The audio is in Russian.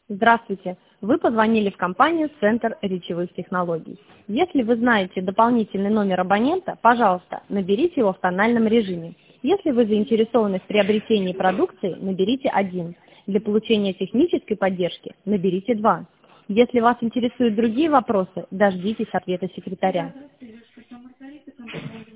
Здравствуйте! Вы позвонили в компанию «Центр речевых технологий». Если вы знаете дополнительный номер абонента, пожалуйста, наберите его в тональном режиме. Если вы заинтересованы в приобретении продукции, наберите 1. Для получения технической поддержки наберите 2. Если вас интересуют другие вопросы, дождитесь ответа секретаря.